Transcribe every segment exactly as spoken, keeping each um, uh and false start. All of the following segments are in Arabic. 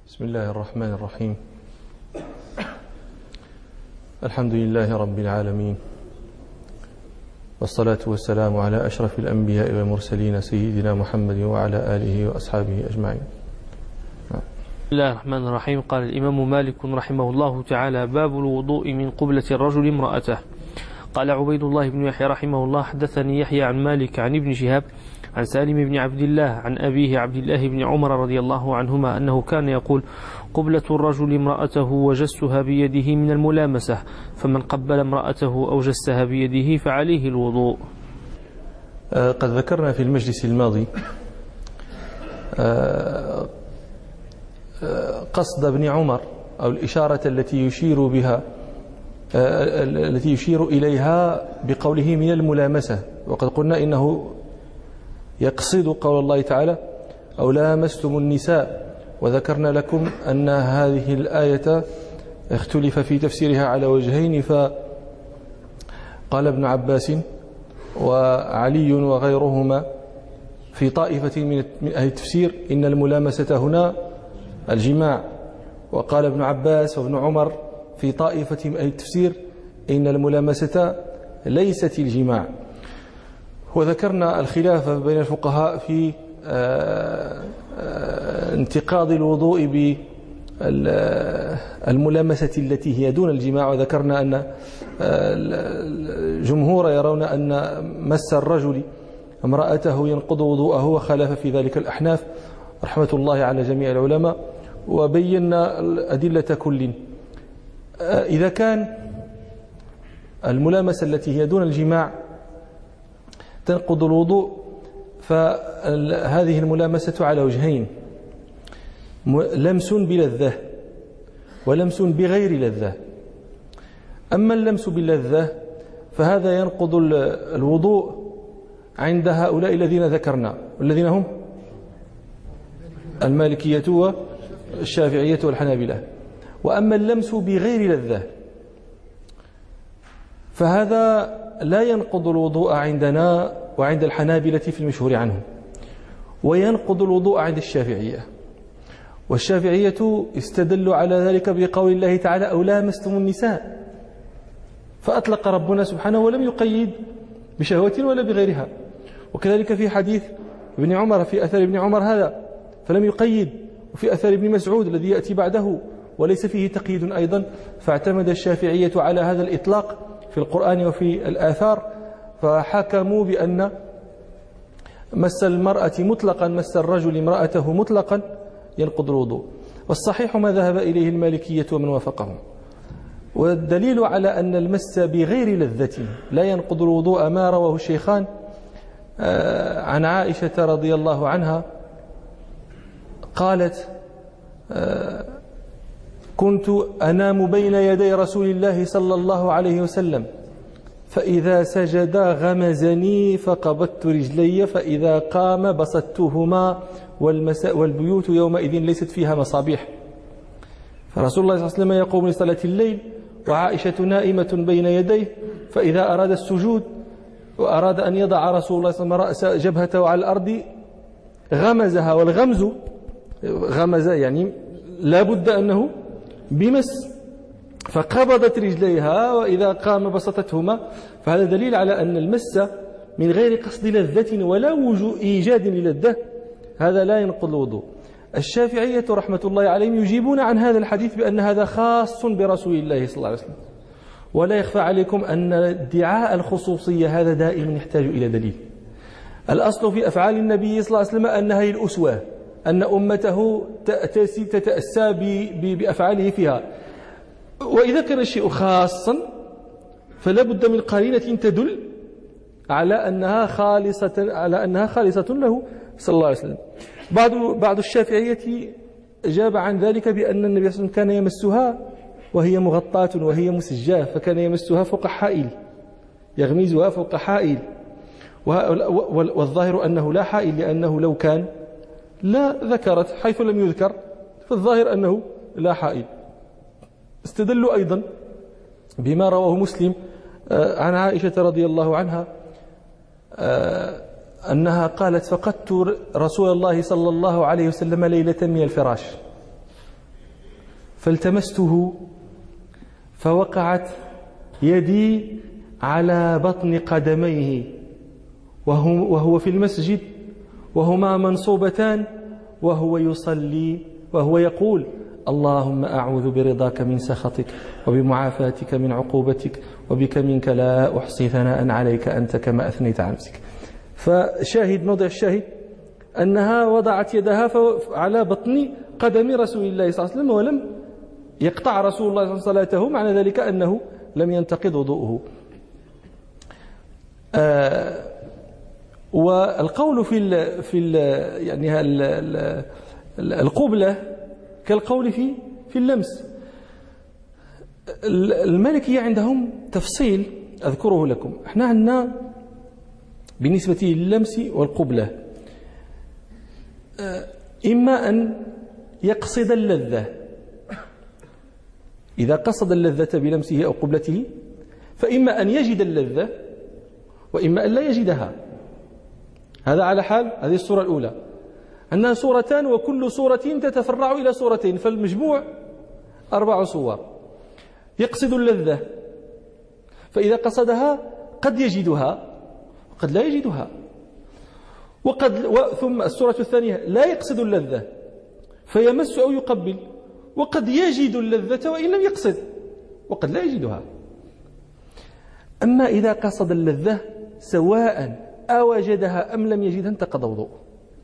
بسم الله الرحمن الرحيم. الحمد لله رب العالمين، والصلاة والسلام على أشرف الأنبياء والمرسلين سيدنا محمد وعلى آله وأصحابه أجمعين. بسم الله الرحمن الرحيم. قال الإمام مالك رحمه الله تعالى: باب الوضوء من قبلة الرجل امرأته. قال عبيد الله بن يحيى رحمه الله: حدثني يحيى عن مالك عن ابن شهاب عن سالم بن عبد الله عن أبيه عبد الله بن عمر رضي الله عنهما أنه كان يقول: قبلة الرجل امرأته وجسها بيده من الملامسة، فمن قبل امرأته أو جسها بيده فعليه الوضوء. قد ذكرنا في المجلس الماضي قصد ابن عمر أو الإشارة التي يشير بها التي يشير إليها بقوله من الملامسة، وقد قلنا إنه يقصد قول الله تعالى: أو لامستم النساء، وذكرنا لكم أن هذه الآية اختلف في تفسيرها على وجهين، فقال ابن عباس وعلي وغيرهما في طائفة من أهل التفسير إن الملامسة هنا الجماع، وقال ابن عباس وابن عمر في طائفة من أهل التفسير إن الملامسة ليست الجماع. وذكرنا الخلاف بين الفقهاء في انتقاض الوضوء بالملامسة التي هي دون الجماع، وذكرنا أن الجمهور يرون أن مس الرجل امرأته ينقض وضوءه، وخالف في ذلك الأحناف رحمة الله على جميع العلماء، وبينا الأدلة كل. إذا كان الملامسة التي هي دون الجماع تنقض الوضوء، فهذه الملامسة على وجهين: لمس بلذة ولمس بغير لذة. أما اللمس باللذة فهذا ينقض الوضوء عند هؤلاء الذين ذكرنا، والذين هم المالكية والشافعية والحنابلة. وأما اللمس بغير لذة فهذا لا ينقض الوضوء عندنا وعند الحنابلة في المشهور عنهم، وينقض الوضوء عند الشافعية. والشافعية استدلوا على ذلك بقول الله تعالى: أو لامستم النساء، فأطلق ربنا سبحانه ولم يقيد بشهوة ولا بغيرها. وكذلك في حديث ابن عمر، في أثر ابن عمر هذا فلم يقيد، وفي أثر ابن مسعود الذي يأتي بعده وليس فيه تقييد أيضا، فاعتمد الشافعية على هذا الإطلاق في القرآن وفي الآثار، فحكموا بأن مس المرأة مطلقا، مس الرجل امرأته مطلقا ينقض الوضوء. والصحيح ما ذهب إليه المالكية ومن وافقهم. والدليل على أن المس بغير لذة لا ينقض الوضوء ما رواه الشيخان عن عائشة رضي الله عنها قالت: كنت أنام بين يدي رسول الله صلى الله عليه وسلم، فإذا سجد غمزني فقبضت رجلي، فإذا قام بسطتهما، والبيوت يومئذ ليست فيها مصابيح. فرسول الله صلى الله عليه وسلم يقوم لصلاة الليل وعائشة نائمة بين يديه، فإذا أراد السجود وأراد أن يضع رسول الله صلى الله عليه وسلم رأس جبهته على الأرض غمزها، والغمز غمز يعني لا بد أنه بمس، فقبضت رجليها وإذا قام بسطتهما. فهذا دليل على أن المس من غير قصد لذة ولا وجود إيجاد للذة هذا لا ينقض الوضوء. الشافعية رحمة الله عليهم يجيبون عن هذا الحديث بأن هذا خاص برسول الله صلى الله عليه وسلم. ولا يخفى عليكم أن ادعاء الخصوصية هذا دائما يحتاج إلى دليل. الأصل في أفعال النبي صلى الله عليه وسلم أنها هي الأسوة، أن أمته تتأسى بأفعاله فيها. وإذا كان الشيء خاصا فلا بد من قرينة تدل على أنها خالصة على أنها خالصة له صلى الله عليه وسلم. بعض بعض الشافعية أجاب عن ذلك بأن النبي صلى الله عليه وسلم كان يمسها وهي مغطاة وهي مسجاة، فكان يمسها فوق حائل، يغمزها فوق حائل، والظاهر أنه لا حائل، لأنه لو كان لا ذكرت، حيث لم يذكر فالظاهر أنه لا حائل. استدلوا أيضا بما رواه مسلم عن عائشة رضي الله عنها أنها قالت: فقدت رسول الله صلى الله عليه وسلم ليلة من الفراش، فالتمسته فوقعت يدي على بطن قدميه وهو, وهو في المسجد وهما منصوبتان وهو يصلي وهو يقول اللهم أعوذ برضاك من سخطك وبمعافاتك من عقوبتك وبك منك لا أحصي ثناء عليك أنت كما أثنيت على نفسك. فشاهد موضع الشاهد أنها وضعت يدها على بطن قدم رسول الله صلى الله عليه وسلم ولم يقطع رسول الله صلى الله عليه وسلم صلاته، معنى ذلك أنه لم ينتقض وضوءه. آه والقول في ال في ال يعني ال ال القبلة كالقول في في اللمس. المالكية عندهم تفصيل أذكره لكم. احنا عندنا بالنسبة لللمس والقبلة إما أن يقصد اللذة، إذا قصد اللذة بلمسه أو قبلته فإما أن يجد اللذة وإما أن لا يجدها. هذا على حال هذه الصورة الأولى، أنها صورتان وكل صورة تتفرع إلى صورتين، فالمجموع أربع صور. يقصد اللذة، فإذا قصدها قد يجدها وقد لا يجدها، وقد و ثم الصورة الثانية لا يقصد اللذة فيمس أو يقبل، وقد يجد اللذة وإن لم يقصد وقد لا يجدها. أما إذا قصد اللذة سواء أوجدها أم لم يجدها انتقض وضوءه.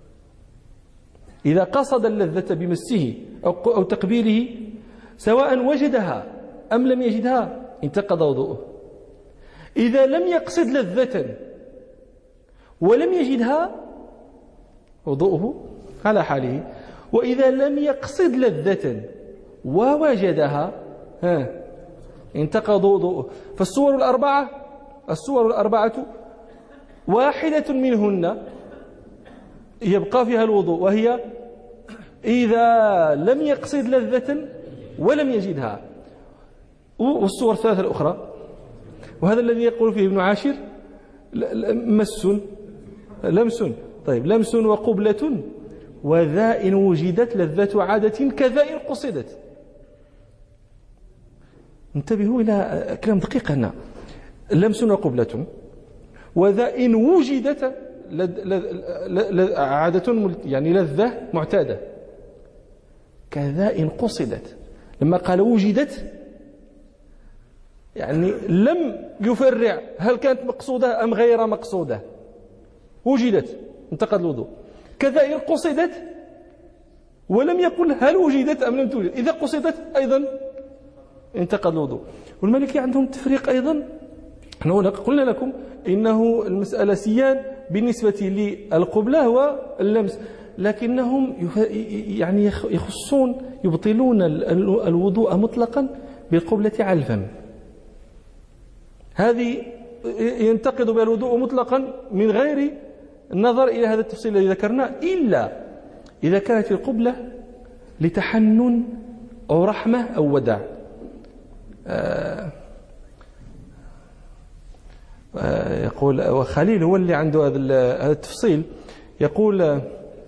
إذا قصد اللذة بمسه أو تقبيله سواء وجدها أم لم يجدها انتقض وضوءه. إذا لم يقصد لذة ولم يجدها وضوءه على حاله، وإذا لم يقصد لذة ووجدها ها انتقض وضوءه. فالصور الأربعة الصور الأربعة واحدة منهن يبقى فيها الوضوء، وهي إذا لم يقصد لذة ولم يجدها. والصور الثلاثة الأخرى، وهذا الذي يقول فيه ابن عاشر مس لمس طيب لمس وقبلة وذا إن وجدت لذة عادة كذا إن قصدت. انتبهوا إلى كلام دقيق هنا، لمس وقبلة وذا إن وجدت لد لد عادة يعني لذة معتادة كذا إن قصدت. لما قال وجدت يعني لم يفرع هل كانت مقصودة أم غير مقصودة، وجدت انتقض الوضوء. كذا إن قصدت ولم يقل هل وجدت أم لم توجد، إذا قصدت أيضا انتقض الوضوء. والمالكي عندهم تفريق أيضا. نحن قلنا لكم إنه المسألة سيان بالنسبة للقبلة واللمس، لكنهم يعني يخصون يبطلون الوضوء مطلقا بالقبلة على الفم. هذه ينتقد بها الوضوء مطلقا من غير النظر إلى هذا التفصيل الذي ذكرناه، إلا إذا كانت القبلة لتحنن أو رحمة أو وداع. آه آه يقول وخليل هو اللي عنده هذا التفصيل، يقول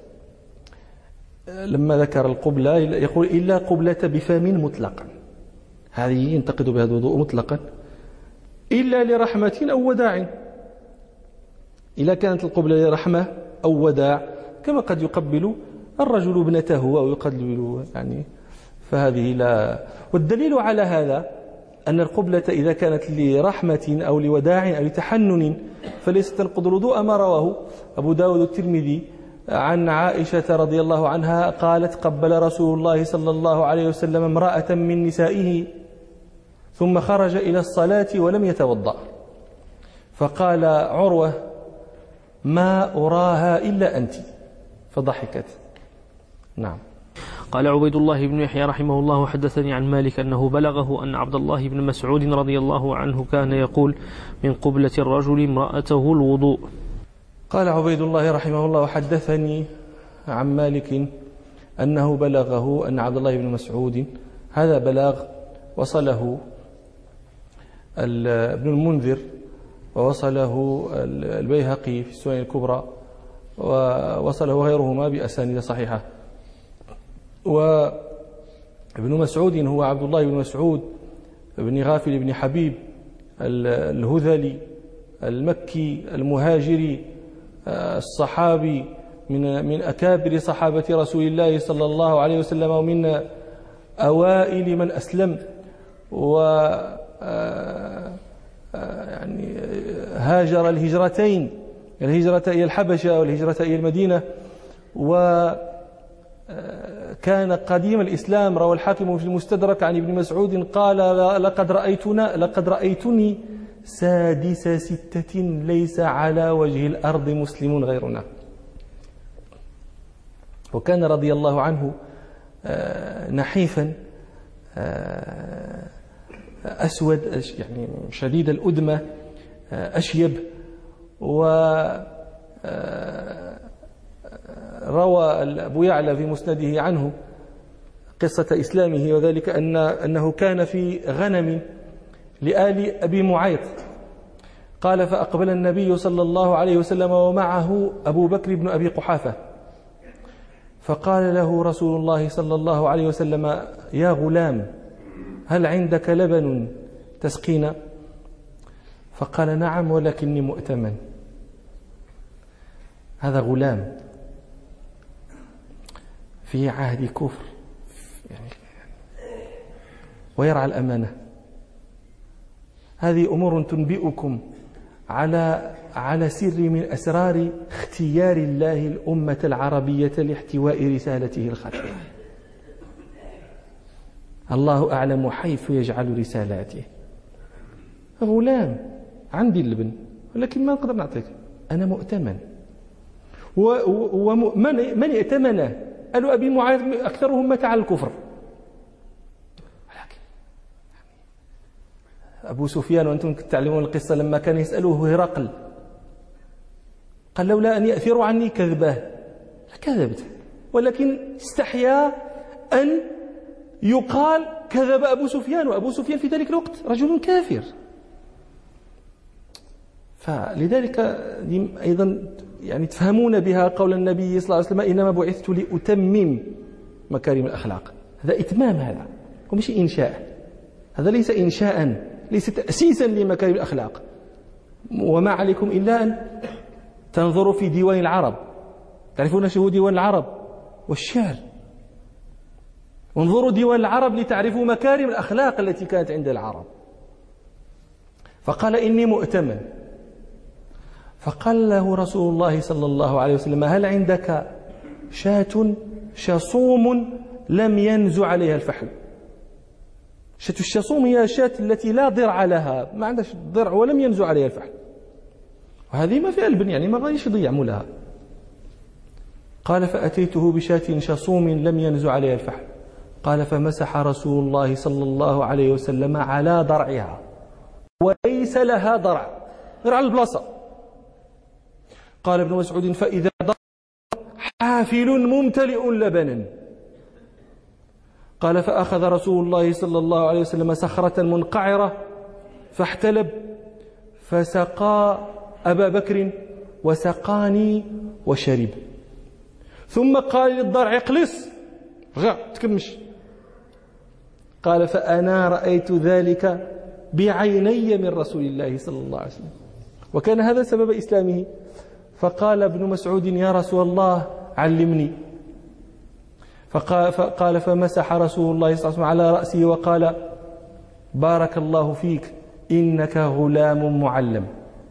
لما ذكر القبلة يقول إلا قبلة بفم مطلقا، هذه ينتقد بها الوضوء مطلقا إلا لرحمة أو وداع. إذا كانت القبلة لرحمة أو وداع كما قد يقبل الرجل ابنته أو يقبل يعني، فهذه لا. والدليل على هذا أن القبلة إذا كانت لرحمة أو لوداع أو لتحنن فليست تنقض الوضوء، ما رواه أبو داود الترمذي عن عائشة رضي الله عنها قالت قبل رسول الله صلى الله عليه وسلم امرأة من نسائه ثم خرج إلى الصلاة ولم يتوضأ، فقال عروة ما أراها إلا أنت، فضحكت. نعم. قال عبيد الله بن يحيى رحمه الله حدثني عن مالك أنه بلغه أن عبد الله بن مسعود رضي الله عنه كان يقول من قبلة الرجل امرأته الوضوء. قال عبيد الله رحمه الله حدثني عن مالك أنه بلغه أن عبد الله بن مسعود، هذا بلاغ وصله ابن المنذر ووصله البيهقي في السنن الكبرى ووصله غيرهما بأسانيد صحيحة. ابن مسعود هو عبد الله بن مسعود بن غافل بن حبيب الهذلي المكي المهاجري الصحابي من من أكابر صحابة رسول الله صلى الله عليه وسلم ومن أوائل من أسلم، و يعني هاجر الهجرتين، الهجرة إلى الحبشة والهجرة إلى المدينة، وكان قديم الإسلام. روى الحاكم في المستدرك عن ابن مسعود قال لقد رأيتنا لقد رأيتني سادس ستة ليس على وجه الأرض مسلم غيرنا. وكان رضي الله عنه نحيفا أسود يعني شديد الأدمة أشيب، وروى أبو يعلى في مسنده عنه قصة إسلامه، وذلك أن أنه كان في غنم لآل أبي معيط. قال فأقبل النبي صلى الله عليه وسلم ومعه أبو بكر بن أبي قحافة، فقال له رسول الله صلى الله عليه وسلم يا غلام هل عندك لبن تسقينا؟ فقال نعم ولكني مؤتمن. هذا غلام في عهد كفر يعني ويرعى الأمانة. هذه أمور تنبئكم على على سر من أسرار اختيار الله الأمة العربية لاحتواء رسالته الخاتمة. الله أعلم حيث يجعل رسالاته. غلام عندي اللبن ولكن ما نقدر نعطيك، أنا مؤتمن. ومن من ائتمنه؟ قالوا أبي معاذ أكثرهم مات على الكفر. أبو سفيان وأنتم تعلمون القصة لما كان يسأله هرقل قال لولا أن يأثروا عني كذبه لكذبت، ولكن استحيا أن يقال كذب أبو سفيان، وأبو سفيان في ذلك الوقت رجل كافر. فلذلك أيضا يعني تفهمون بها قول النبي صلى الله عليه وسلم إنما بعثت لأتمم مكارم الأخلاق. هذا إتمام، هذا ومش إنشاء، هذا ليس إنشاء، ليس تأسيسا لمكارم الأخلاق. وما عليكم إلا أن تنظروا في ديوان العرب، تعرفون شو هو ديوان العرب والشعر، وانظروا ديوان العرب لتعرفوا مكارم الأخلاق التي كانت عند العرب. فقال إني مؤتمن. فقال له رسول الله صلى الله عليه وسلم هل عندك شاة شصوم لم ينزع عليها الفحل؟ شاة الشصوم هي شاة التي لا ضرع لها، ما عندهاش ضرع ولم ينزع عليها الفحل، وهذه ما فيها البن يعني ما غاديش يضيع مولها. قال فأتيته بشاة شصوم لم ينزع عليها الفحل. قال فمسح رسول الله صلى الله عليه وسلم على ضرعها وليس لها ضرع غير على البلاصة. قال ابن مسعود فإذا ضرع حافل ممتلئ لبنا. قال فأخذ رسول الله صلى الله عليه وسلم صخرة منقعرة فاحتلب فسقى أبا بكر وسقاني وشرب، ثم قال للضرع اقلص رجع تكمش. قال فأنا رأيت ذلك بعيني من رسول الله صلى الله عليه وسلم، وكان هذا سبب إسلامه. فقال ابن مسعود يا رسول الله علمني. فقال, فقال فمسح رسول الله صلى الله عليه وسلم على رأسه وقال بارك الله فيك إنك غلام معلم.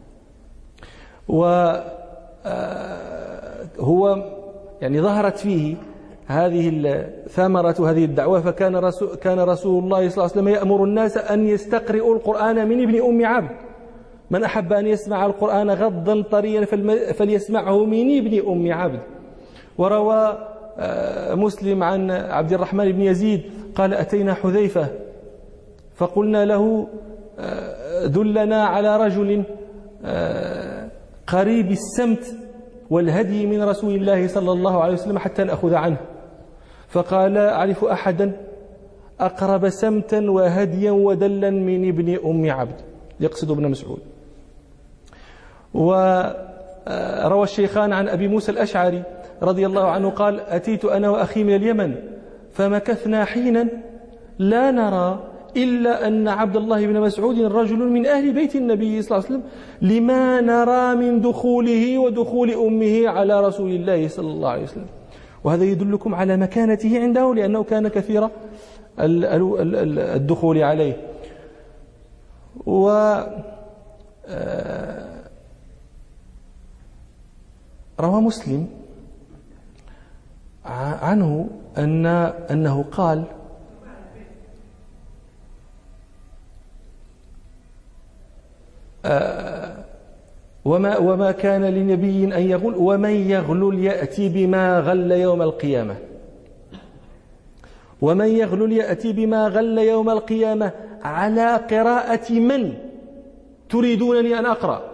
وهو يعني ظهرت فيه هذه الثمرة هذه الدعوة. فكان رسول, كان رسول الله صلى الله عليه وسلم يأمر الناس أن يستقرئوا القرآن من ابن أم عبد. من أحب أن يسمع القرآن غضا طريا فليسمعه من ابن أم عبد. وروى مسلم عن عبد الرحمن بن يزيد قال أتينا حذيفة فقلنا له دلنا على رجل قريب السمت والهدي من رسول الله صلى الله عليه وسلم حتى نأخذ عنه. فقال أعرف أحدا أقرب سمتا وهديا ودلا من ابن أم عبد، يقصد ابن مسعود. وروى الشيخان عن أبي موسى الأشعري رضي الله عنه قال أتيت أنا وأخي من اليمن فمكثنا حينا لا نرى إلا أن عبد الله بن مسعود رجل من أهل بيت النبي صلى الله عليه وسلم، لما نرى من دخوله ودخول أمه على رسول الله صلى الله عليه وسلم. وهذا يدلكم على مكانته عنده، لأنه كان كثير الدخول عليه. و روى مسلم عنه أن أنه قال: وما وما كان لنبي أن يغل، ومن يغلل يأتي بما غل يوم القيامة. ومن يغلل يأتي بما غل يوم القيامة على قراءة من تريدونني أن أقرأ؟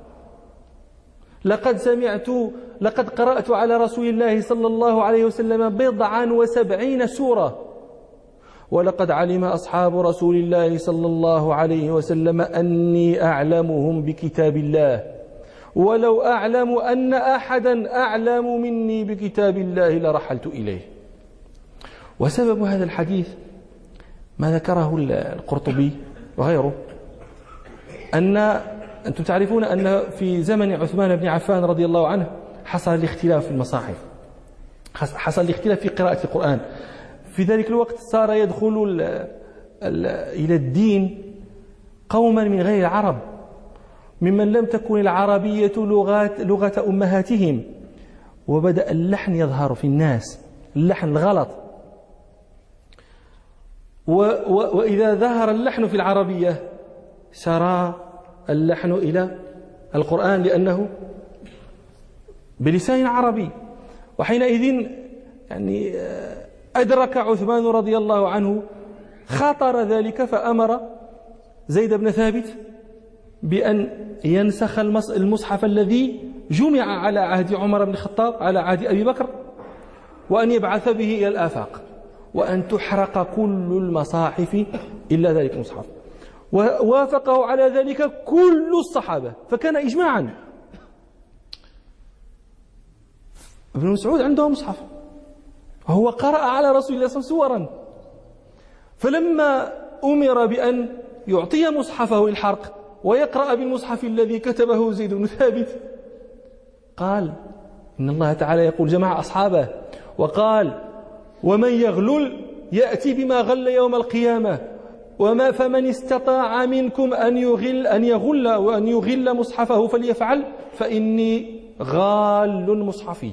لقد سمعت لقد قرأت على رسول الله صلى الله عليه وسلم بضعا وسبعين سورة، ولقد علم أصحاب رسول الله صلى الله عليه وسلم أني أعلمهم بكتاب الله، ولو أعلم أن أحدا أعلم مني بكتاب الله لرحلت إليه. وسبب هذا الحديث ما ذكره القرطبي وغيره، أن أنتم تعرفون أن في زمن عثمان بن عفان رضي الله عنه حصل الاختلاف في المصاحف، حصل الاختلاف في قراءة القرآن. في ذلك الوقت صار يدخل ال ال إلى الدين قوما من غير العرب، ممن لم تكن العربية لغات لغة أمهاتهم، وبدأ اللحن يظهر في الناس، اللحن الغلط. وإذا ظهر اللحن في العربية سرى اللحن إلى القرآن لأنه بلسان عربي. وحينئذ يعني أدرك عثمان رضي الله عنه خطر ذلك، فأمر زيد بن ثابت بأن ينسخ المصحف الذي جمع على عهد عمر بن الخطاب على عهد أبي بكر، وأن يبعث به إلى الآفاق، وأن تحرق كل المصاحف إلا ذلك المصحف. ووافقه على ذلك كل الصحابة، فكان إجماعا. ابن مسعود عنده مصحف، هو قرأ على رسول الله صلى الله عليه وسلم سورا، فلما أمر بأن يعطي مصحفه الحرق ويقرأ بالمصحف الذي كتبه زيد بن ثابت، قال: إن الله تعالى يقول جمع أصحابه وقال: ومن يغلل يأتي بما غل يوم القيامة، وما فمن استطاع منكم أن يغل أن يغل وأن يغل مصحفه فليفعل، فإني غال مصحفي.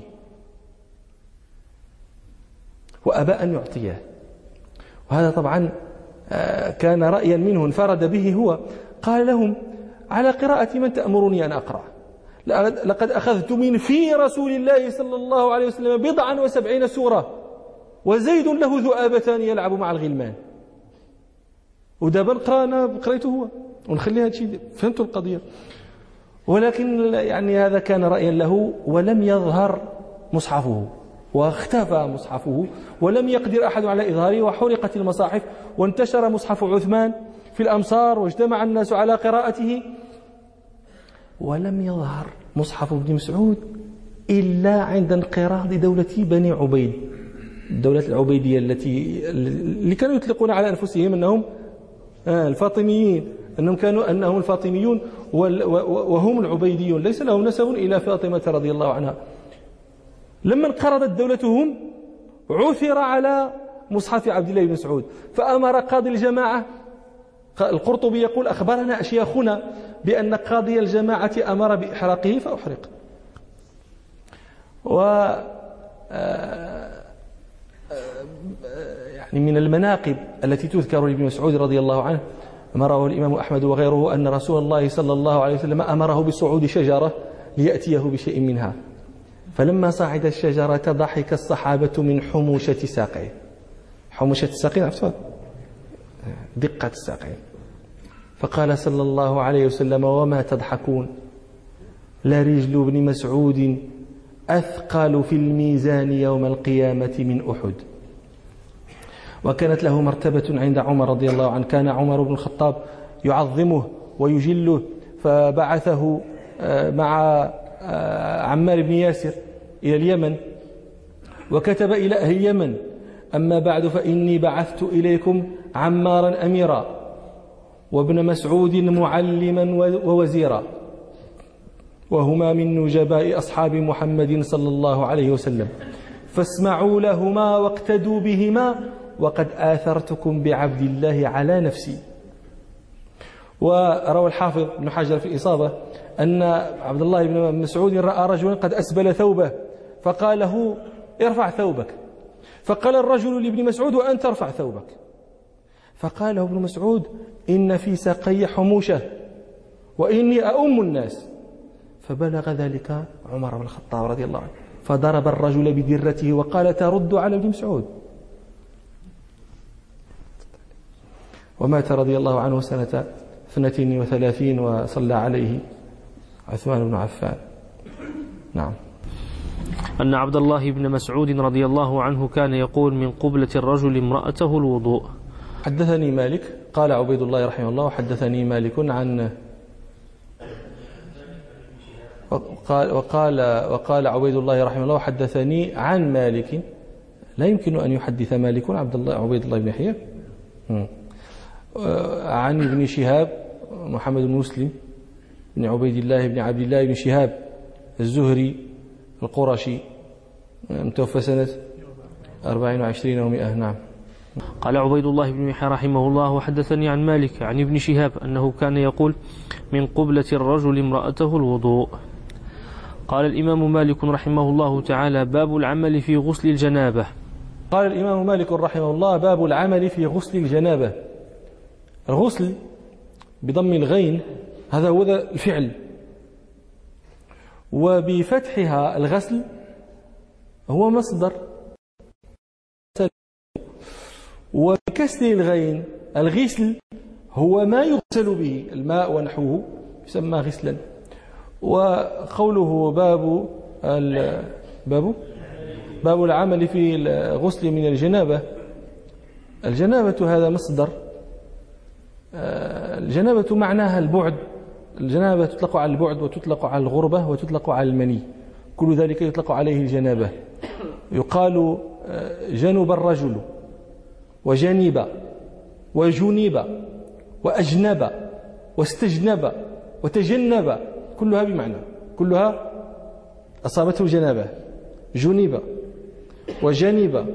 وأبى أن يعطيه. وهذا طبعا كان رأيا منه انفرد به هو. قال لهم: على قراءة من تأمرني أن أقرأ؟ لقد أخذت من في رسول الله صلى الله عليه وسلم بضعا وسبعين سورة، وزيد له ذؤابتان يلعب مع الغلمان. ودابا نقرأ أنا قريته هو ونخلي هذا الشيء. فهمتوا القضية؟ ولكن يعني هذا كان رأيا له، ولم يظهر مصحفه، واختفى مصحفه، ولم يقدر أحد على إظهاره، وحرقت المصاحف، وانتشر مصحف عثمان في الأمصار، واجتمع الناس على قراءته، ولم يظهر مصحف ابن مسعود إلا عند انقراض دولة بني عبيد، الدولة العبيدية التي اللي كانوا يطلقون على أنفسهم أنهم الفاطميين، أنهم كانوا أنهم الفاطميون وهم العبيديون، ليس لهم نسب إلى فاطمة رضي الله عنها. لما انقرضت دولتهم عثر على مصحف عبد الله بن مسعود، فأمر قاضي الجماعة. القرطبي يقول: أخبرنا أشياخنا بأن قاضي الجماعة أمر بإحراقه فأحرق. و يعني من المناقب التي تذكر لابن مسعود رضي الله عنه ما رواه الإمام أحمد وغيره، أن رسول الله صلى الله عليه وسلم أمره بصعود شجرة ليأتيه بشيء منها، فلما صعد الشجرة ضحك الصحابة من حموشة ساقيه. حموشة الساقين عرفتوها؟ دقة الساقين. فقال صلى الله عليه وسلم: وما تضحكون؟ لرجل ابن مسعود أثقل في الميزان يوم القيامة من أحد. وكانت له مرتبة عند عمر رضي الله عنه، كان عمر بن الخطاب يعظمه ويجله، فبعثه مع عمار بن ياسر إلى اليمن، وكتب إلى أهل اليمن أما بعد فإني بعثت إليكم عمارا أميرا وابن مسعود معلما ووزيرا وهما من نجباء أصحاب محمد صلى الله عليه وسلم فاسمعوا لهما واقتدوا بهما وقد آثرتكم بعبد الله على نفسي. وروى الحافظ ابن حجر في الإصابة أن عبد الله بن مسعود رأى رجلا قد أسبل ثوبه فقال له ارفع ثوبك، فقال الرجل لابن مسعود وأنت ترفع ثوبك، فقال ابن مسعود إن في ساقي حموشة وإني أؤم الناس، فبلغ ذلك عمر بن الخطاب رضي الله عنه فضرب الرجل بدرته وقال ترد على ابن مسعود، ومات رضي الله عنه سنة اثنتين وثلاثين وصلى عليه عثمان بن عفان. نعم. أن عبد الله بن مسعود رضي الله عنه كان يقول من قبلة الرجل امرأته الوضوء. حدثني مالك قال عبيد الله رحمه الله وحدثني مالك عن وقال وقال وقال عبيد الله رحمه الله وحدثني عن مالك. لا يمكن أن يحدث مالك عبد الله عبيد الله بن يحيى عن ابن شهاب محمد بن مسلم بن عبيد الله بن عبد الله بن شهاب الزهري القرشي متوفى سنة أربعين وعشرين ومئة. نعم. قال عبيد الله بن يحيى رحمه الله وحدثني عن مالك عن ابن شهاب أنه كان يقول من قبلة الرجل امرأته الوضوء. قال الإمام مالك رحمه الله تعالى باب العمل في غسل الجنابة. قال الإمام مالك رحمه الله باب العمل في غسل الجنابة. الغسل بضم الغين هذا هو الفعل، وبفتحها الغسل هو مصدر، وبكسر الغين الغسل هو ما يغسل به الماء ونحوه يسمى غسلا. وقوله باب باب باب العمل في الغسل من الجنابة، الجنابة هذا مصدر. الجنابة معناها البعد، الجنابة تطلق على البعد وتطلق على الغربة وتطلق على المني، كل ذلك يطلق عليه الجنابة. يقال جنب الرجل وجنب وجنب وأجنب واستجنب وتجنب، كلها بمعنى، كلها أصابته جنابة. جنب وجنب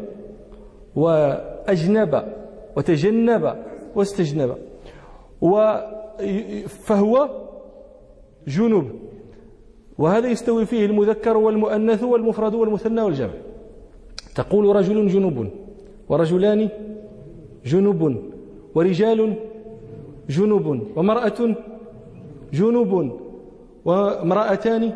وأجنب وتجنب واستجنب، فهو جنب، وهذا يستوي فيه المذكر والمؤنث والمفرد والمثنى والجمع. تقول رجل جنب ورجلان جنب ورجال جنب ومرأة جنب وامرأتان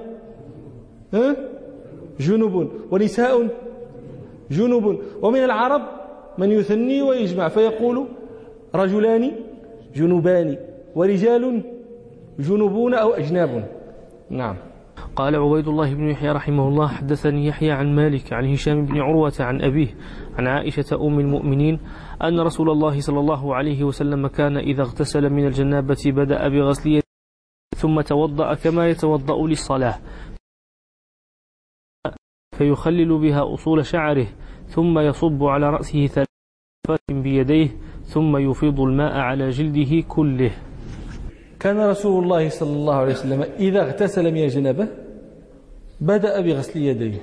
جنب ونساء جنب. ومن العرب من يثني ويجمع فيقول رجلان جنوبان ورجال جنوبون أو أجناب. نعم. قال عبيد الله بن يحيى رحمه الله حدثني يحيى عن مالك عن هشام بن عروة عن أبيه عن عائشة أم المؤمنين أن رسول الله صلى الله عليه وسلم كان إذا اغتسل من الجنابة بدأ بغسل يديه ثم توضأ كما يتوضأ للصلاة فيخلل بها أصول شعره ثم يصب على رأسه ثلاث بيديه ثم يفيض الماء على جلده كله. كان رسول الله صلى الله عليه وسلم إذا اغتسل من الجنابة بدأ بغسل يديه،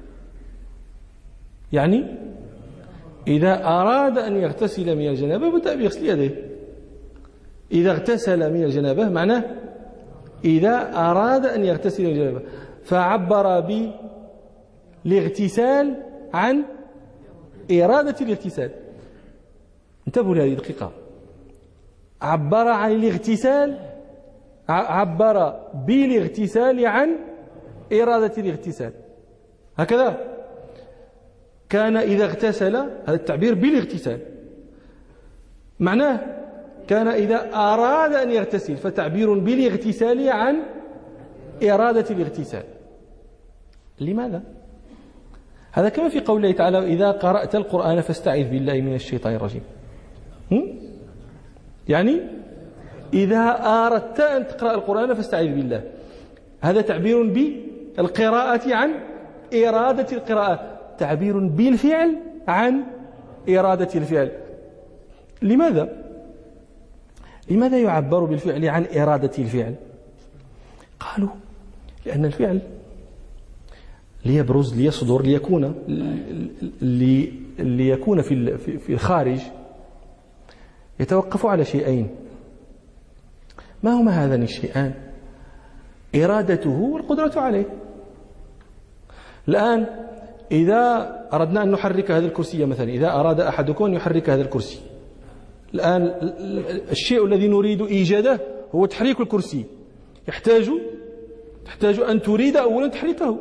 يعني إذا أراد أن يغتسل من الجنابة بدأ بغسل يديه. إذا اغتسل من الجنابة معناه إذا أراد أن يغتسل من الجنابة، فعبر بالاغتسال عن إرادة الاغتسال. انتبهوا لهذه الدقيقة، عبر عن الاغتسال، عبر بالاغتسال عن إرادة الاغتسال، هكذا. كان إذا اغتسل، هذا التعبير بالاغتسال، معناه كان إذا أراد أن يغتسل، فتعبير بالاغتسال عن إرادة الاغتسال. لماذا؟ هذا كما في قوله تعالى إذا قرأت القرآن فاستعذ بالله من الشيطان الرجيم. يعني إذا أردت أن تقرأ القرآن فاستعذ بالله، هذا تعبير بالقراءة عن إرادة القراءة، تعبير بالفعل عن إرادة الفعل. لماذا؟ لماذا يعبر بالفعل عن إرادة الفعل؟ قالوا لأن الفعل ليبرز ليصدر ليكون لي ليكون في في الخارج يتوقف على شيئين. ما هما هذان الشيئان؟ إرادته والقدرة عليه. الآن إذا أردنا أن نحرك هذا الكرسي مثلا، إذا أراد أحدكم أن يحرك هذا الكرسي، الآن الشيء الذي نريد إيجاده هو تحريك الكرسي. يحتاج تحتاج أن تريد أولا تحريكه،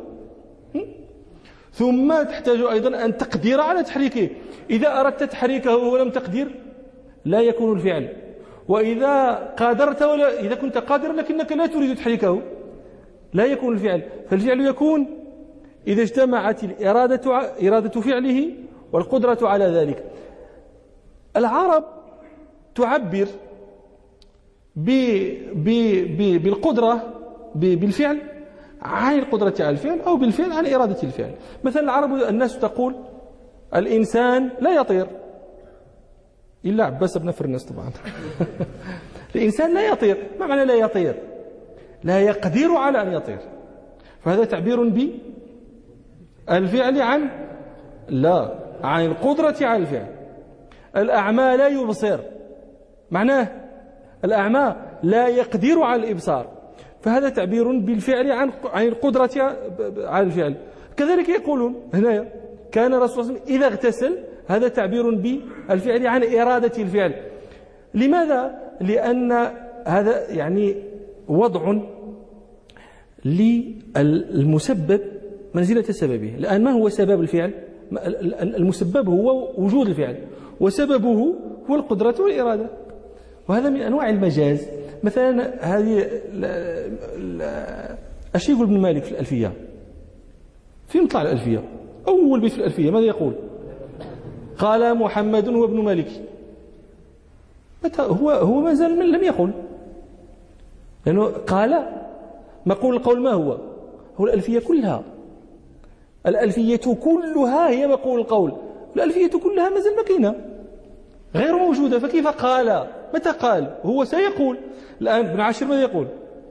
ثم تحتاج أيضا أن تقدر على تحريكه. إذا أردت تحريكه ولم تقدر لا يكون الفعل، وإذا قادرت ولا إذا كنت قادرا لكنك لا تريد تحريكه لا يكون الفعل. فالفعل يكون إذا اجتمعت الإرادة إرادة فعله والقدرة على ذلك. العرب تعبر ب ب ب بالقدرة بالفعل عن القدرة على الفعل، أو بالفعل عن إرادة الفعل. مثلا العرب الناس تقول الإنسان لا يطير إلا عباس بن فرناس طبعا. الإنسان لا يطير. ما معنى لا يطير؟ لا يقدر على أن يطير. فهذا تعبير بالفعل عن لا عن القدرة على الفعل. الأعمى لا يبصر، معناه الأعمى لا يقدر على الإبصار، فهذا تعبير بالفعل عن عن القدرة على الفعل. كذلك يقولون هنا كان الرسول صلى الله عليه وسلم إذا اغتسل، هذا تعبير بالفعل عن إرادة الفعل. لماذا؟ لأن هذا يعني وضع للمسبب منزلة سببه. الآن ما هو سبب الفعل؟ المسبب هو وجود الفعل، وسببه هو القدرة والإرادة. وهذا من أنواع المجاز. مثلا هذه الشيء يقول ابن مالك في الألفية، في مطلع الألفية أول بيت في الألفية ماذا يقول؟ قال محمد وابن مالك. متى هو هو ما زال من لم يقل، لأنه قال مقول القول ما هو؟ هو الألفية كلها. الألفية كلها هي مقول القول. الألفية كلها ما زال مكينة غير موجودة. فكيف قال؟ متى قال؟ هو سيقول. الآن ابن عاشر ماذا يقول؟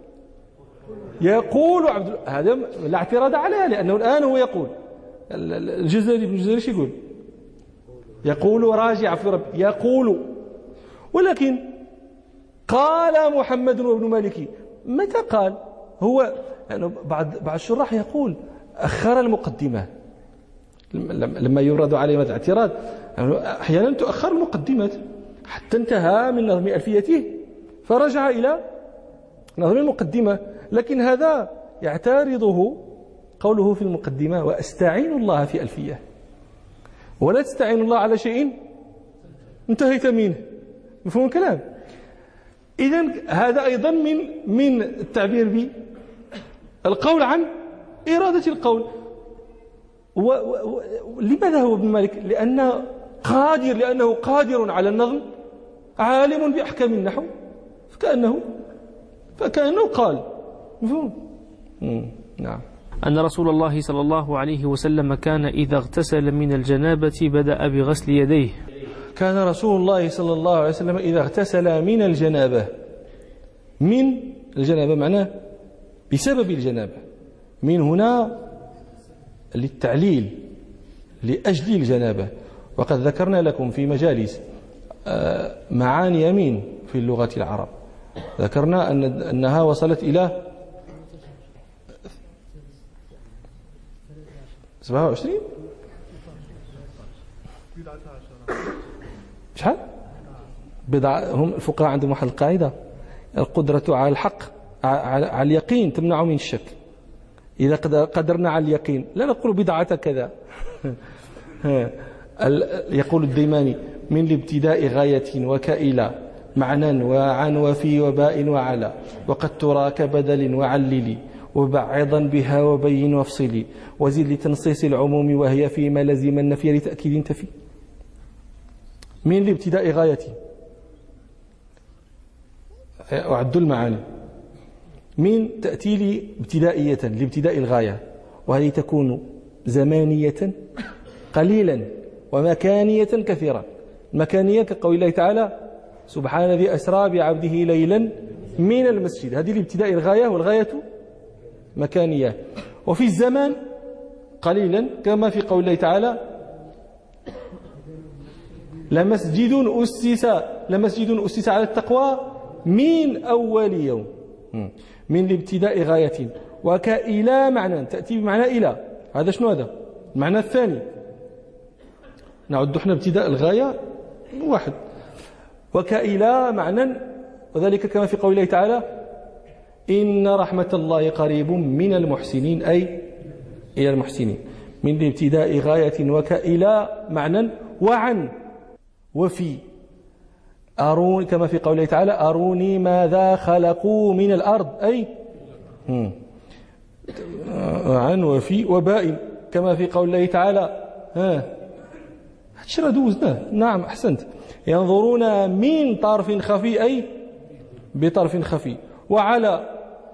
يقول عبد هذا لا اعتراض عليه، لأنه الآن هو يقول. الجزري ابن الجزري شو يقول؟ يقول راجع في رب يقول. ولكن قال محمد وابن مالك، متى قال؟ هو يعني بعض بعض الشراح يقول أخر المقدمة لما يورد عليه هذا الاعتراض. يعني أحيانا تؤخر المقدمات حتى انتهى من نظم ألفيته فرجع إلى نظم المقدمة. لكن هذا يعترضه قوله في المقدمة وأستعين الله في ألفية، ولا تستعين الله على شيء انتهيت منه. مفهوم الكلام؟ إذن هذا أيضا من من التعبير بالقول عن إرادة القول. لماذا هو ابن مالك؟ لأنه قادر لأنه قادر على النظم، عالم بأحكام النحو، فكأنه فكأنه قال. مفهوم؟ نعم. أن رسول الله صلى الله عليه وسلم كان إذا اغتسل من الجنابة بدأ بغسل يديه. كان رسول الله صلى الله عليه وسلم إذا اغتسل من الجنابة، من الجنابة معناه بسبب الجنابة، من هنا للتعليل لأجل الجنابة. وقد ذكرنا لكم في مجالس معاني من في اللغة العرب، ذكرنا أن أنها وصلت إلى سبعة وعشرين شحال بضع. هم الفقهاء عندهم واحد القاعدة: القدرة على الحق على اليقين تمنع من الشك. إذا قدرنا على اليقين لا نقول بضعة كذا. يقول الديماني: من الابتداء غاية وكائلة معنى وعن وفي وباء وعلى، وقد ترى كبدل وعللي وبعضا بها وبين وافصلي، وزد لتنصيص العموم وهي فيما لزم النفي لتأكيد تفي. من الابتداء غاية أعد المعاني. من تأتي لي ابتدائية لابتداء الغاية، وهذه تكون زمانية قليلا ومكانية كثيرة. المكانية كقول الله تعالى سبحان الذي أسرى بعبده ليلا من المسجد، هذه الابتداء الغاية، والغاية مكانية. وفي الزمان قليلا كما في قول الله تعالى لمسجد أسس لمسجد أسس على التقوى من أول يوم، من الابتداء غاية. وكإلى معنى تأتي بمعنى إلى، هذا شنو هذا المعنى الثاني، نعد احنا ابتداء الغاية واحد. وكإلى معنى، وذلك كما في قول الله تعالى إن رحمة الله قريب من المحسنين، أي إلى المحسنين، من الابتداء غاية. وكإلى معنى وعن وفي، أروني كما في قوله تعالى أروني ماذا خلقوا من الأرض، أي عن وفي. وباء كما في قول الله تعالى ها هاتشرا دوزناه، نعم أحسنت، ينظرون من طرف خفي، أي بطرف خفي. وعلى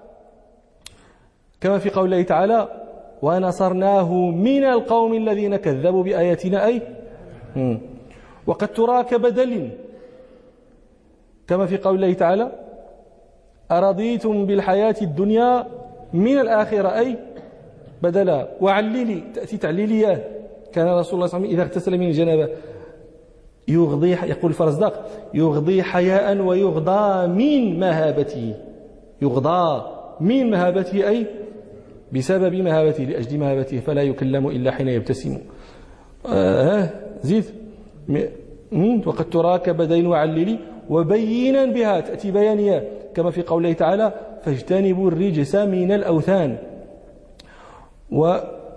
كما في قول الله تعالى ونصرناه من القوم الذين كذبوا بآياتنا، أي مم. وقد تراك بدل كما في قول الله تعالى أرضيتم بالحياة الدنيا من الآخرة، أي بدلا. وعللي تأتي تعليلية، كان رسول الله صلى الله عليه وسلم إذا اغتسل من الجنابة يغضي، يقول الفرزدق يغضي حياء ويغضى من مهابته، يغضى من مهابته أي بسبب مهابته، لأجل مهابته، فلا يكلم إلا حين يبتسم. آه زيد وقد تراك بدين وعللي وبينا بها، تأتي بيانية كما في قوله تعالى فاجتنبوا الرجس من الأوثان. و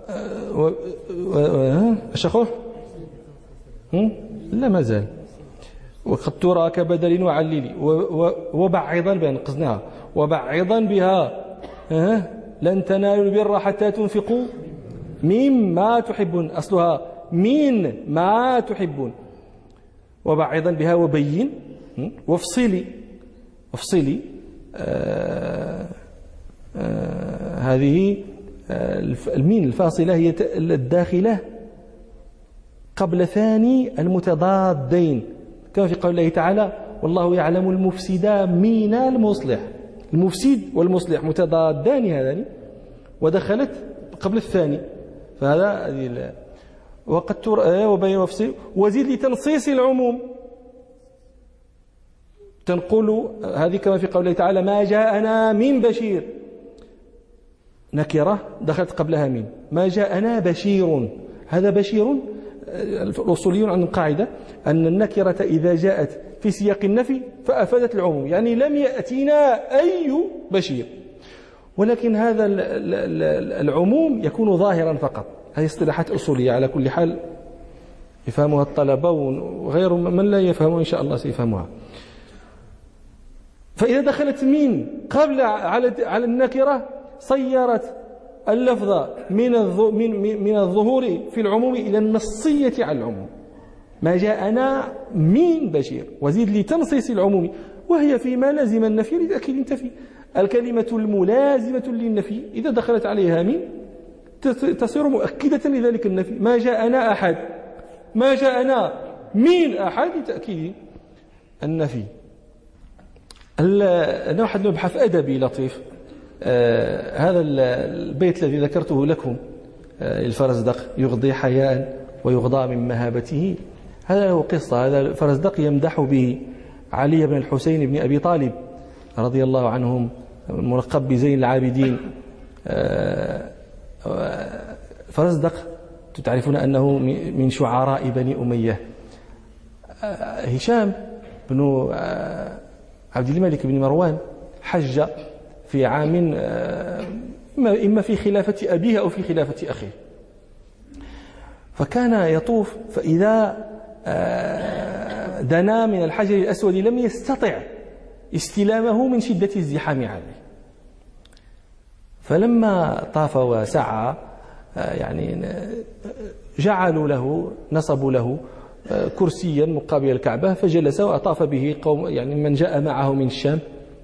أشخوه لا ما زال. وقد تراك بدل وعللي وبعضا بها، نقصناها وبعضا بها لن تنالوا البر حتى تنفقوا مما تحبون، أصلها من ما تحبون. وبعضا بها وبين وافصلي، افصلي آه آه هذه آه المين الفاصلة هي الداخلة قبل ثاني المتضادين، كما في قول الله تعالى والله يعلم المفسد من المصلح، المفسد والمصلح متضادان هذان، ودخلت قبل الثاني، فهذا هذه. وقد تر وبين وفصل وزيد لتنصيص العموم، تنقل هذه كما في قوله تعالى ما جاءنا من بشير، نكرة دخلت قبلها من، ما جاءنا بشير، هذا بشير. الأصوليون عندهم قاعدة أن النكرة إذا جاءت في سياق النفي فأفادت العموم، يعني لم يأتينا أي بشير، ولكن هذا العموم يكون ظاهرا فقط. هذه اصطلاحات أصولية على كل حال يفهمها الطلبة، وغير من لا يفهمها إن شاء الله سيفهمها. فإذا دخلت من قبل على على النكرة صيرت اللفظ من من من الظهور في العموم إلى النصية على العموم، ما جاءنا من بشير، وزيد لتنصيص العموم، وهي فيما لازم النفي لتأكيد النفي. الكلمة الملازمة للنفي إذا دخلت عليها من تصير مؤكدة لذلك النفي. ما جاءنا أحد، ما جاءنا من أحد لتأكيد النفي. أنا واحد مبحث أدبي لطيف، آه هذا البيت الذي ذكرته لكم آه الفرزدق يغضي حياء ويغضى من مهابته، هذا له قصة. هذا الفرزدق يمدح به علي بن الحسين بن أبي طالب رضي الله عنهم، الملقب بزين العابدين. آه فرزدق تعرفون أنه من شعراء بني أمية. آه هشام بن آه عبد الملك بن مروان حج في عام إما في خلافة أبيه أو في خلافة أخيه، فكان يطوف، فإذا دنا من الحجر الأسود لم يستطع استلامه من شدة الزحام عليه، فلما طاف وسعى يعني جعلوا له نصبوا له كرسيا مقابل الكعبة فجلس وأطاف به قوم يعني من جاء معه من الشام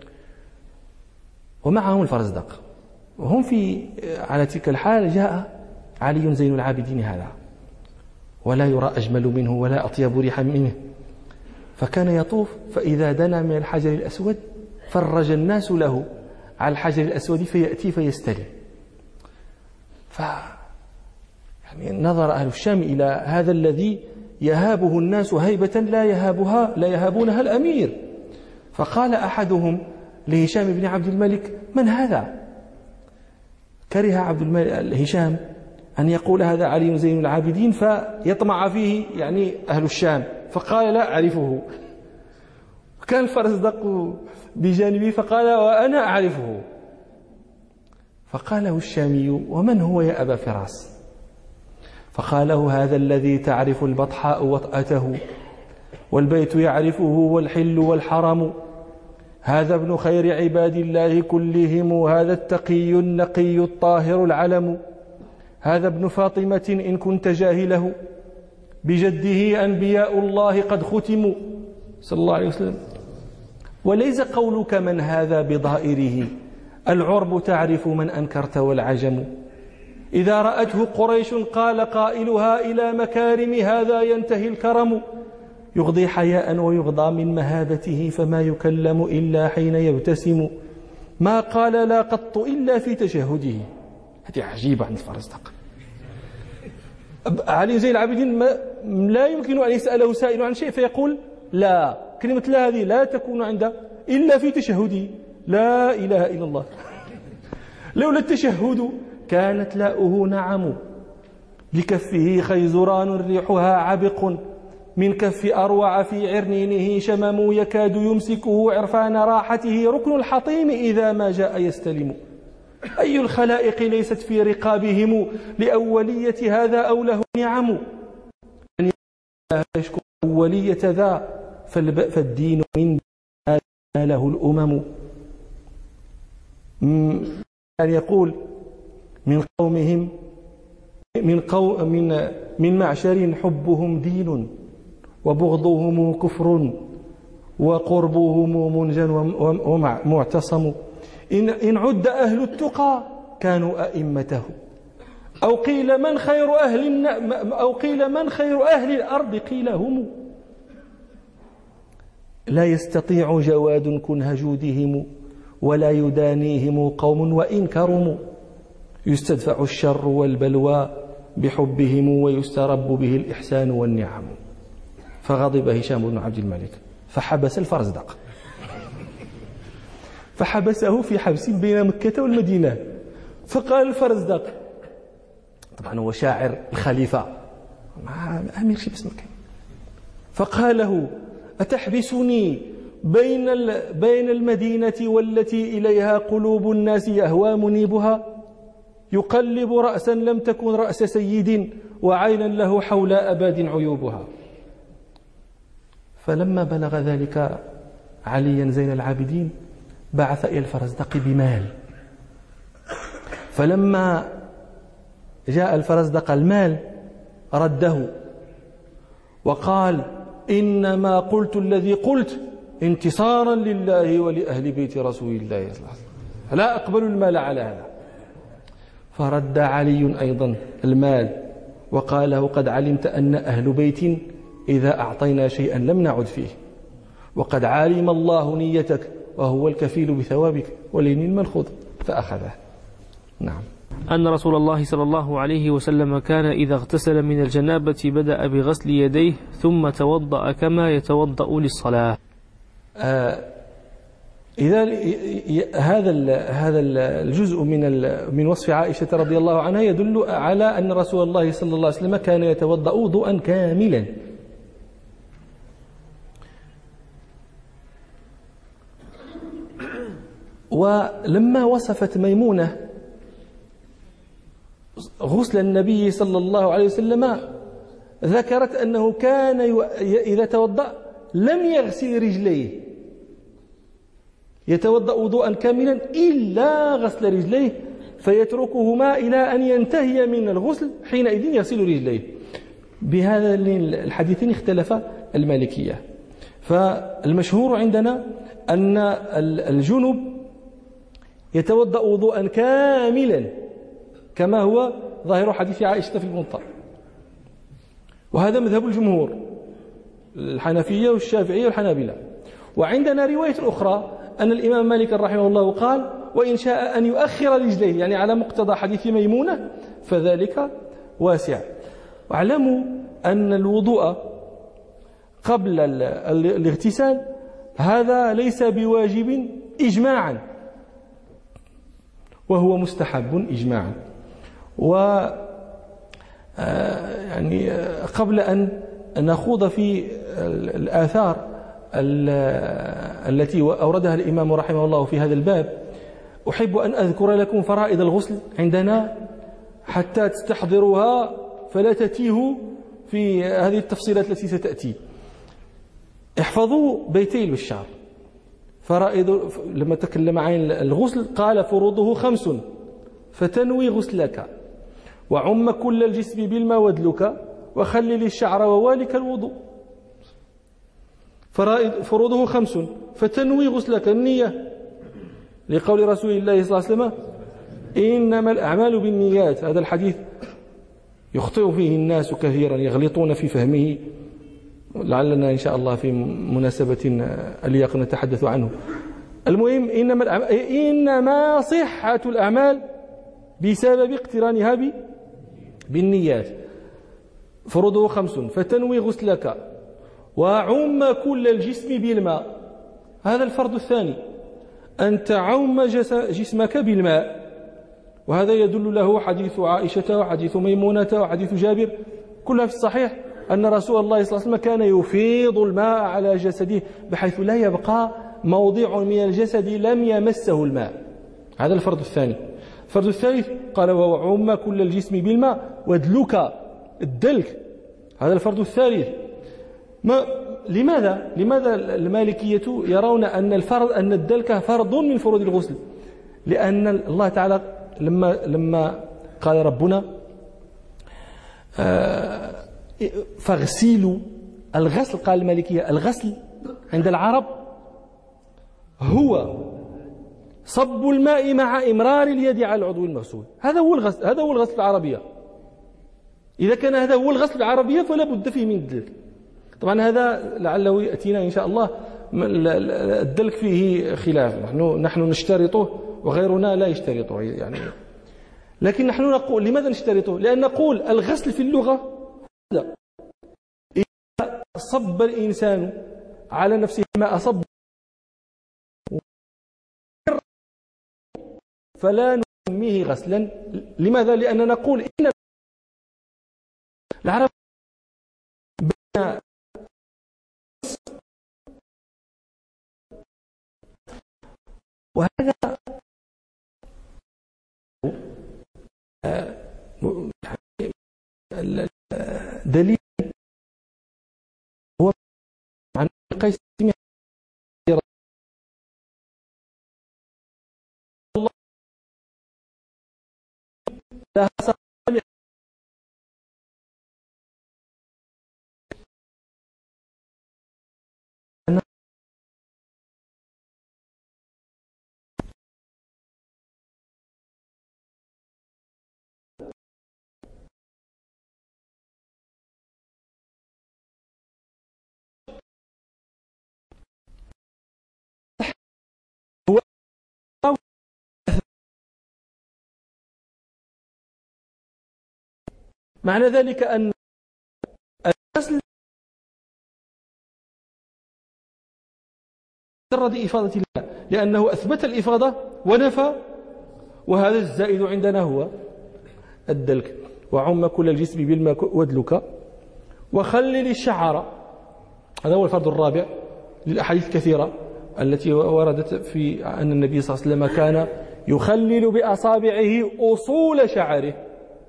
ومعهم الفرزدق، وهم في على تلك الحال جاء علي زين العابدين هذا ولا يرى أجمل منه ولا أطيب ريحا منه. فكان يطوف فإذا دنا من الحجر الأسود فرج الناس له على الحجر الأسود فيأتي فيستلم. ف يعني نظر أهل الشام إلى هذا الذي يهابه الناس هيبة لا يهابها لا يهابونها الأمير. فقال أحدهم لهشام بن عبد الملك: من هذا؟ كره عبد الملك هشام أن يقول هذا علي زين العابدين فيطمع فيه يعني أهل الشام، فقال: لا أعرفه. كان الفرزدق بجانبه فقال: وأنا أعرفه. فقال له الشامي: ومن هو يا أبا فراس؟ فقال له: هذا الذي تعرف البطحاء وطأته والبيت يعرفه والحل والحرم، هذا ابن خير عباد الله كلهم، هذا التقي النقي الطاهر العلم، هذا ابن فاطمة إن كنت جاهله، بجده أنبياء الله قد ختموا صلى الله عليه وسلم. وليس قولك من هذا بضائره، العرب تعرف من أنكرت والعجم، إذا رأته قريش قال قائلها إلى مكارم هذا ينتهي الكرم، يغضي حياء ويغضى من مهابته فما يكلم إلا حين يبتسم، ما قال لا قط إلا في تشهده. هذه عجيبة عند الفرزدق. علي زين العابدين لا يمكن أن يسأله سائل عن شيء فيقول لا، كلمة لا هذه لا تكون عنده إلا في تشهده، لا إله إلا الله. لولا التشهد كانت لاؤه نعم، بكفه خيزران ريحها عبق، من كف أروع في عرنينه شمم، يكاد يمسكه عرفان راحته ركن الحطيم إذا ما جاء يستلم. أي الخلائق ليست في رقابهم لأولية هذا أو له نعم، أن يشكر أولية ذا فالدين من له الأمم. أن يقول من قومهم من قو من من معشر حبهم دين وبغضهم كفر وقربهم منجن ومعتصم، إن, إن عد أهل التقى كانوا أئمته، أو قيل من خير أهل أو قيل من خير أهل الأرض قيل هم، لا يستطيع جواد كنه جودهم ولا يدانيهم قوم وإن كرموا، يستدفع الشر والبلوى بحبهم ويسترب به الإحسان والنعم. فغضب هشام بن عبد الملك فحبس الفرزدق، فحبسه في حبس بين مكة والمدينة. فقال الفرزدق، طبعا هو شاعر الخليفة مع أمير شي بس مكان، فقال له: أتحبسني بين بين المدينة والتي إليها قلوب الناس يهوى منيبها، يقلب رأسا لم تكن رأس سيد وعينا له حول أباد عيوبها. فلما بلغ ذلك عليا زين العابدين بعث إلى الفرزدق بمال، فلما جاء الفرزدق المال رده وقال: إنما قلت الذي قلت انتصارا لله ولأهل بيت رسول الله صلى الله عليه وسلم، لا أقبل المال على هذا. فرد علي أيضا المال وقال له: قد علمت أن أهل بيت إذا أعطينا شيئا لم نعد فيه، وقد علم الله نيتك وهو الكفيل بثوابك ولين المنخوض، فأخذه. نعم. أن رسول الله صلى الله عليه وسلم كان إذا اغتسل من الجنابة بدأ بغسل يديه ثم توضأ كما يتوضأ للصلاة. آه إذا هذا هذا الجزء من من وصف عائشة رضي الله عنها يدل على أن رسول الله صلى الله عليه وسلم كان يتوضأ وضوءا كاملا. ولما وصفت ميمونة غسل النبي صلى الله عليه وسلم ذكرت أنه كان إذا توضأ لم يغسل رجليه، يتوضأ وضوءا كاملا إلا غسل رجليه فيتركهما إلى أن ينتهي من الغسل، حينئذ يغسل رجليه. بهذا الحديثين اختلف المالكية. فالمشهور عندنا أن الجنب يتوضأ وضوءا كاملا كما هو ظاهر حديث عائشة في الموطأ، وهذا مذهب الجمهور الحنفية والشافعية والحنابلة. وعندنا رواية أخرى أن الإمام مالك رحمه الله قال وإن شاء أن يؤخر رجليه، يعني على مقتضى حديث ميمونة، فذلك واسع. واعلموا أن الوضوء قبل الاغتسال هذا ليس بواجب إجماعا، وهو مستحب إجماعا. و يعني قبل أن نخوض في الآثار التي أوردها الإمام رحمه الله في هذا الباب، أحب أن أذكر لكم فرائض الغسل عندنا حتى تستحضروها فلا تتيهوا في هذه التفصيلات التي ستأتي. احفظوا بيتي البشار. فرائض لما تكلم عن الغسل قال فروضه خمس فتنوي غسلك وعم كل الجسم بالماء ودلك وخلل الشعر ووالك الوضوء. فرائض فروضه خمس فتنوي غسلك، النية، لقول رسول الله صلى الله عليه وسلم إنما الأعمال بالنيات. هذا الحديث يخطئ فيه الناس كثيرا، يغلطون في فهمه، لعلنا إن شاء الله في مناسبة أليق نتحدث عنه. المهم إنما, الأعمال إنما صحة الأعمال بسبب اقترانها بالنيات. فروضه خمس فتنوي غسلك وعم كل الجسم بالماء. هذا الفرض الثاني، أن تعم جسمك بالماء، وهذا يدل له حديث عائشة وحديث ميمونة وحديث جابر كلها في الصحيح أن رسول الله صلى الله عليه وسلم كان يفيض الماء على جسده بحيث لا يبقى موضع من الجسد لم يمسه الماء. هذا الفرض الثاني. الفرض الثالث قال وعم كل الجسم بالماء ودلك، الدلك، هذا الفرض الثالث. ما لماذا لماذا المالكية يرون أن الفرض أن الدلك فرض من فروض الغسل؟ لأن الله تعالى لما لما قال ربنا آه فاغسلوا، الغسل قال المالكية الغسل عند العرب هو صب الماء مع إمرار اليد على العضو المغسول. هذا هو الغسل، هذا هو الغسل العربية. إذا كان هذا هو الغسل العربية فلا بد فيه من الدلك. طبعا هذا لعله يأتينا إن شاء الله، الدلك فيه خلاف، نحن نحن نشترطه وغيرنا لا يشترطه يعني. لكن نحن نقول لماذا نشترطه؟ لأن نقول الغسل في اللغة إذا صب الإنسان على نفسه ما أصب فلا نسميه غسلا. لماذا؟ لأن نقول إن العرب بين وهذا دليل هو عن قيس الله لا معنى ذلك أن الغسل مجرد إفاضة الله، لأنه أثبت الإفاضة ونفى، وهذا الزائد عندنا هو الدلك. وعم كل الجسم بالماء ودلك وخلل الشعر، هذا هو الفرض الرابع للأحاديث الكثيرة التي وردت في أن النبي صلى الله عليه وسلم كان يخلل بأصابعه أصول شعره.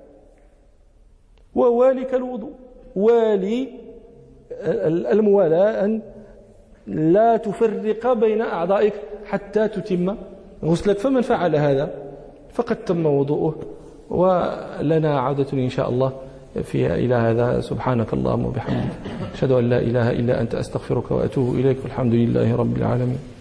ووالك الوضوء، والي الموالاة أن لا تفرق بين أعضائك حتى تتم غسلك، فمن فعل هذا فقد تم وضوءه. ولنا عودة إن شاء الله فيها إلى هذا. سبحانك اللهم وبحمدك أشهد أن لا إله إلا أنت أستغفرك وأتوب إليك، والحمد لله رب العالمين.